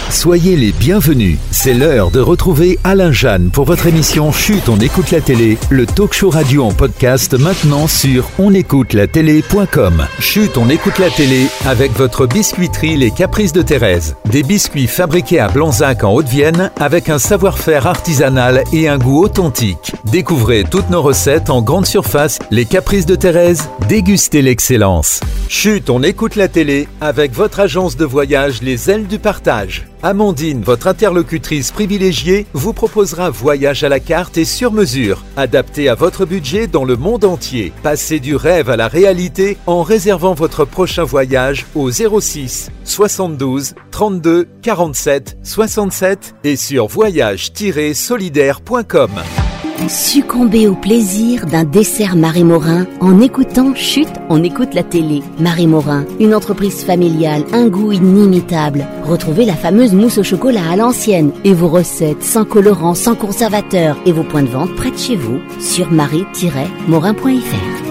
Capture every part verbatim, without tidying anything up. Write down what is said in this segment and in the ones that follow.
Soyez les bienvenus. C'est l'heure de retrouver Alain Jeanne pour votre émission Chut, on écoute la télé, le talk show radio en podcast maintenant sur on écoute la télé point com. Chut, on écoute la télé avec votre biscuiterie Les Caprices de Thérèse. Des biscuits fabriqués à Blanzac en Haute-Vienne avec un savoir-faire artisanal et un goût authentique. Découvrez toutes nos recettes en grande surface. Les Caprices de Thérèse, dégustez l'excellence. Chut, on écoute la télé avec votre agence de voyage Les Ailes du Partage. Amandine, votre interlocutrice privilégiée, vous proposera voyage à la carte et sur mesure, adapté à votre budget dans le monde entier. Passez du rêve à la réalité en réservant votre prochain voyage au zéro six soixante-douze trente-deux quarante-sept soixante-sept et sur voyage tiret solidaire point com. Succombez au plaisir d'un dessert Marie Morin en écoutant Chut, on écoute la télé. Marie Morin, une entreprise familiale, un goût inimitable. Retrouvez la fameuse mousse au chocolat à l'ancienne et vos recettes sans colorant, sans conservateur et vos points de vente près de chez vous sur marie tiret morin point f r.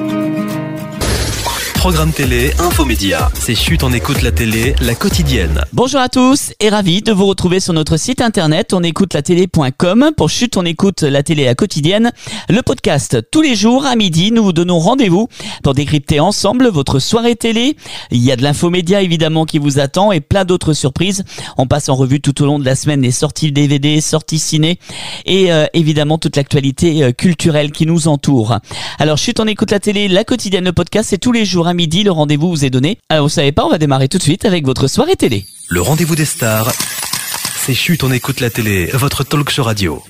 Programme télé, infomédia. C'est Chut, on écoute la télé, la quotidienne. Bonjour à tous et ravi de vous retrouver sur notre site internet on écoute la télé point com pour Chut, on écoute la télé, la quotidienne. Le podcast tous les jours à midi, nous vous donnons rendez-vous pour décrypter ensemble votre soirée télé. Il y a de l'infomédia évidemment qui vous attend et plein d'autres surprises. On passe en revue tout au long de la semaine les sorties D V D, sorties ciné et euh, évidemment toute l'actualité euh, culturelle qui nous entoure. Alors Chut, on écoute la télé, la quotidienne, le podcast, c'est tous les jours à midi, le rendez-vous vous est donné. Alors vous savez pas, on va démarrer tout de suite avec votre soirée télé. Le rendez-vous des stars, c'est Chut, on écoute la télé, votre talk show radio.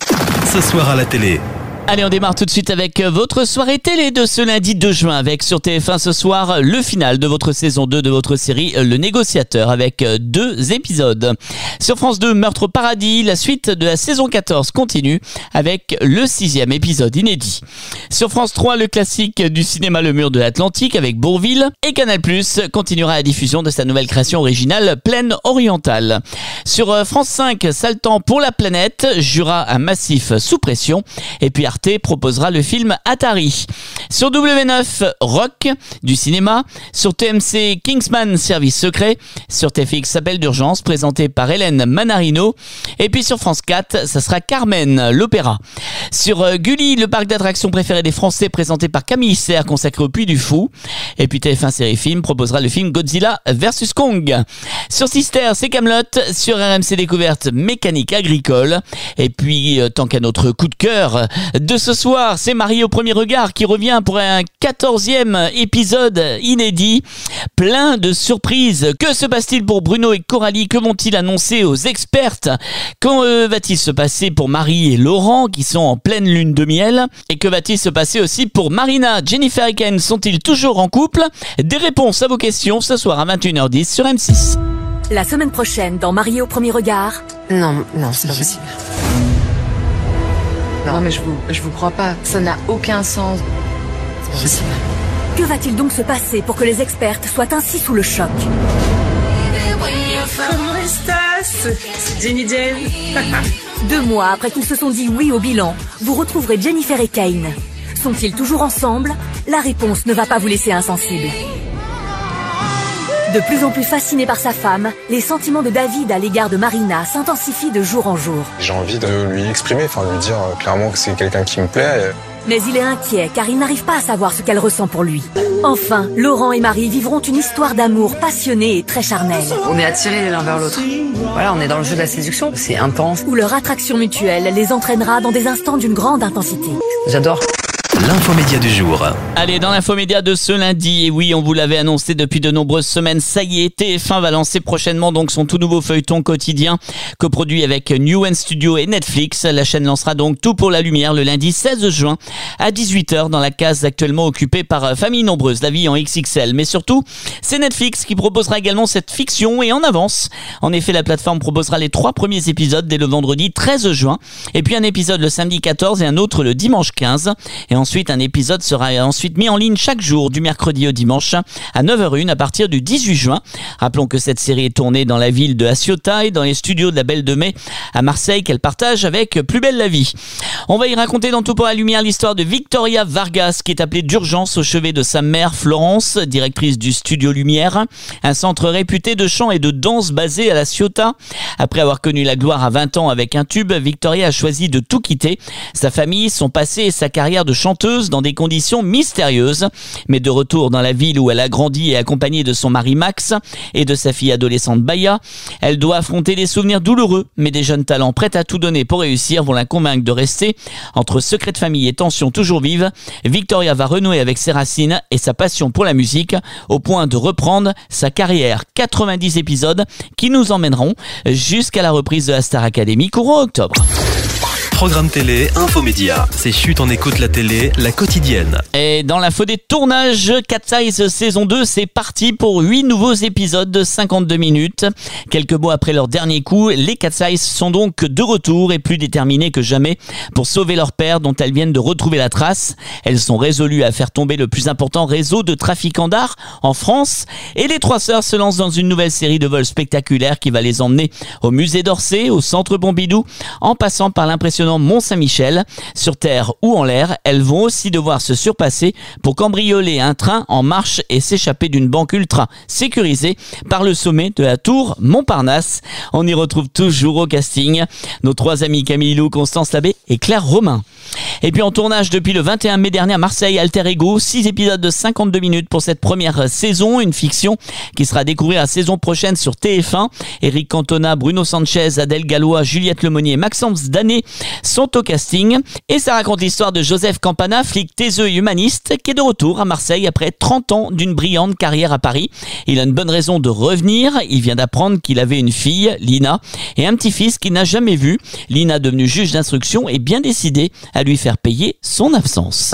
Ce soir à la télé. Allez, on démarre tout de suite avec votre soirée télé de ce lundi deux juin avec sur T F un ce soir le final de votre saison deux de votre série Le Négociateur avec deux épisodes. Sur France deux, Meurtre au paradis, la suite de la saison quatorze continue avec le sixième épisode inédit. Sur France trois, le classique du cinéma Le Mur de l'Atlantique avec Bourvil et Canal plus, continuera la diffusion de sa nouvelle création originale Plaine orientale. Sur France cinq, Sale temps pour la planète, Jura un massif sous pression et puis Arte proposera le film Atari. Sur W neuf, Rock du cinéma. Sur T M C, Kingsman Service secret. Sur T F X, Appel d'urgence présenté par Hélène Manarino. Et puis sur France quatre, ça sera Carmen, l'opéra. Sur euh, Gulli, le parc d'attractions préféré des Français présenté par Camille Serre consacré au Puy du Fou. Et puis T F un Série Film proposera le film Godzilla versus Kong. Sur Sister, c'est Kaamelott. Sur R M C Découverte, Mécanique agricole. Et puis euh, tant qu'à notre coup de cœur de ce soir, c'est Marié au premier regard qui revient pour un quatorzième épisode inédit. Plein de surprises. Que se passe-t-il pour Bruno et Coralie? Que vont-ils annoncer aux expertes? Quand euh, va-t-il se passer pour Marie et Laurent qui sont en pleine lune de miel? Et que va-t-il se passer aussi pour Marina? Jennifer et Ken sont-ils toujours en couple? Des réponses à vos questions ce soir à vingt et une heures dix sur M six. La semaine prochaine, dans Marié au premier regard. Non, non, c'est pas possible. Non, mais je vous, je vous crois pas. Ça n'a aucun sens. C'est pas possible. Que va-t-il donc se passer pour que les expertes soient ainsi sous le choc? Comment est-ce? C'est Jenny Jane. Deux mois après qu'ils se sont dit oui au bilan, vous retrouverez Jennifer et Kane. Sont-ils toujours ensemble? La réponse ne va pas vous laisser insensible. De plus en plus fasciné par sa femme, les sentiments de David à l'égard de Marina s'intensifient de jour en jour. J'ai envie de lui exprimer, enfin lui dire euh, clairement que c'est quelqu'un qui me plaît. Mais il est inquiet car il n'arrive pas à savoir ce qu'elle ressent pour lui. Enfin, Laurent et Marie vivront une histoire d'amour passionnée et très charnelle. On est attirés l'un vers l'autre. Voilà, on est dans le jeu de la séduction. C'est intense. Où leur attraction mutuelle les entraînera dans des instants d'une grande intensité. J'adore. L'infomédia du jour. Allez, dans l'infomédia de ce lundi, et oui, on vous l'avait annoncé depuis de nombreuses semaines, ça y est, T F un va lancer prochainement donc son tout nouveau feuilleton quotidien, coproduit avec Newen Studio et Netflix. La chaîne lancera donc Tout pour la lumière le lundi seize juin à dix-huit heures dans la case actuellement occupée par Famille nombreuse, la vie en X X L. Mais surtout, c'est Netflix qui proposera également cette fiction et en avance. En effet, la plateforme proposera les trois premiers épisodes dès le vendredi treize juin, et puis un épisode le samedi quatorze et un autre le dimanche quinze. Et ensuite, ensuite, un épisode sera ensuite mis en ligne chaque jour du mercredi au dimanche à neuf heures une à partir du dix-huit juin. Rappelons que cette série est tournée dans la ville de La Ciotat et dans les studios de la Belle de Mai à Marseille qu'elle partage avec Plus belle la vie. On va y raconter dans Tout pour la lumière l'histoire de Victoria Vargas qui est appelée d'urgence au chevet de sa mère Florence, directrice du Studio Lumière, un centre réputé de chant et de danse basé à La Ciotat. Après avoir connu la gloire à vingt ans avec un tube, Victoria a choisi de tout quitter. Sa famille, son passé et sa carrière de chanteuse dans des conditions mystérieuses. Mais de retour dans la ville où elle a grandi et accompagnée de son mari Max et de sa fille adolescente Baya, elle doit affronter des souvenirs douloureux, mais des jeunes talents prêts à tout donner pour réussir vont la convaincre de rester. Entre secrets de famille et tensions toujours vives, Victoria va renouer avec ses racines et sa passion pour la musique au point de reprendre sa carrière. quatre-vingt-dix épisodes qui nous emmèneront jusqu'à la reprise de la Star Academy courant octobre. Programme télé, infomédia, c'est Chut, on écoute la télé, la quotidienne. Et dans l'info des tournages, Cat Size saison deux, c'est parti pour huit nouveaux épisodes de cinquante-deux minutes. Quelques mois après leur dernier coup, les Cat Size sont donc de retour et plus déterminées que jamais pour sauver leur père dont elles viennent de retrouver la trace. Elles sont résolues à faire tomber le plus important réseau de trafiquants d'art en France. Et les trois sœurs se lancent dans une nouvelle série de vols spectaculaires qui va les emmener au musée d'Orsay, au centre Pompidou, en passant par l'impressionnant Mont-Saint-Michel. Sur terre ou en l'air, elles vont aussi devoir se surpasser pour cambrioler un train en marche et s'échapper d'une banque ultra sécurisée par le sommet de la tour Montparnasse. On y retrouve toujours au casting nos trois amies Camille Lou, Constance Labbé et Claire Romain. Et puis en tournage depuis le vingt et un mai dernier à Marseille, Alter Ego, six épisodes de cinquante-deux minutes pour cette première saison, une fiction qui sera à découvrir la saison prochaine sur T F un. Eric Cantona, Bruno Sanchez, Adèle Gallois, Juliette Lemonnier et Maxence Danet sont au casting. Et ça raconte l'histoire de Joseph Campana, flic taiseux et humaniste, qui est de retour à Marseille après trente ans d'une brillante carrière à Paris. Il a une bonne raison de revenir. Il vient d'apprendre qu'il avait une fille, Lina, et un petit-fils qu'il n'a jamais vu. Lina, devenue juge d'instruction, est bien décidée à lui faire payer son absence.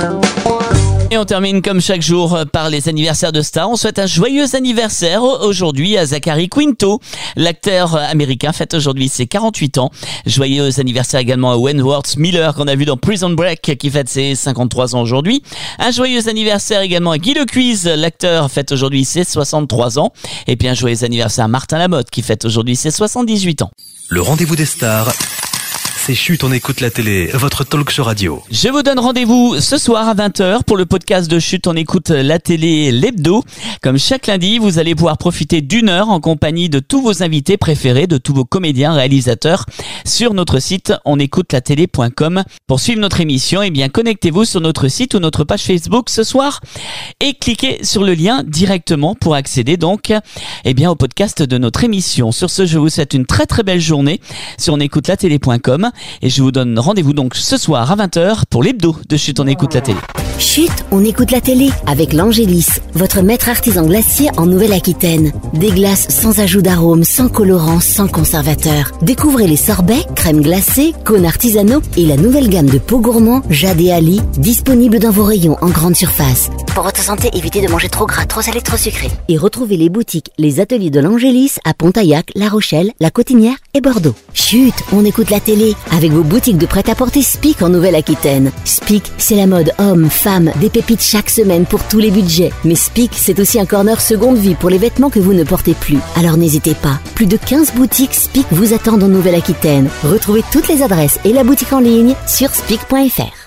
Et on termine comme chaque jour par les anniversaires de stars. On souhaite un joyeux anniversaire aujourd'hui à Zachary Quinto. L'acteur américain fête aujourd'hui ses quarante-huit ans. Joyeux anniversaire également à Wentworth Miller qu'on a vu dans Prison Break qui fête ses cinquante-trois ans aujourd'hui. Un joyeux anniversaire également à Guy Lecuise. L'acteur fête aujourd'hui ses soixante-trois ans. Et puis un joyeux anniversaire à Martin Lamotte qui fête aujourd'hui ses soixante-dix-huit ans. Le rendez-vous des stars, c'est Chut, on écoute la télé, votre talk show radio. Je vous donne rendez-vous ce soir à vingt heures pour le podcast de Chut, on écoute la télé, l'hebdo. Comme chaque lundi, vous allez pouvoir profiter d'une heure en compagnie de tous vos invités préférés, de tous vos comédiens, réalisateurs, sur notre site on écoute la télé point com. Pour suivre notre émission, eh bien, connectez-vous sur notre site ou notre page Facebook ce soir et cliquez sur le lien directement pour accéder donc, eh bien, au podcast de notre émission. Sur ce, je vous souhaite une très très belle journée sur on écoute la télé point com. Et je vous donne rendez-vous donc ce soir à vingt heures pour l'hebdo de Chut, on écoute la télé. Chut, on écoute la télé avec l'Angélis, votre maître artisan glacier en Nouvelle-Aquitaine. Des glaces sans ajout d'arôme, sans colorant, sans conservateur. Découvrez les sorbets, crèmes glacées, cônes artisanaux et la nouvelle gamme de pots gourmands Jade et Ali, disponible dans vos rayons en grande surface. Pour votre santé, évitez de manger trop gras, trop salé, trop sucré. Et retrouvez les boutiques, les ateliers de l'Angélis à Pontaillac, La Rochelle, La Cotinière et Bordeaux. Chut, on écoute la télé avec vos boutiques de prêt-à-porter Spic en Nouvelle-Aquitaine. Spic, c'est la mode homme, femme, des pépites chaque semaine pour tous les budgets. Mais Spic, c'est aussi un corner seconde vie pour les vêtements que vous ne portez plus. Alors n'hésitez pas, plus de quinze boutiques Spic vous attendent en Nouvelle-Aquitaine. Retrouvez toutes les adresses et la boutique en ligne sur spic point f r.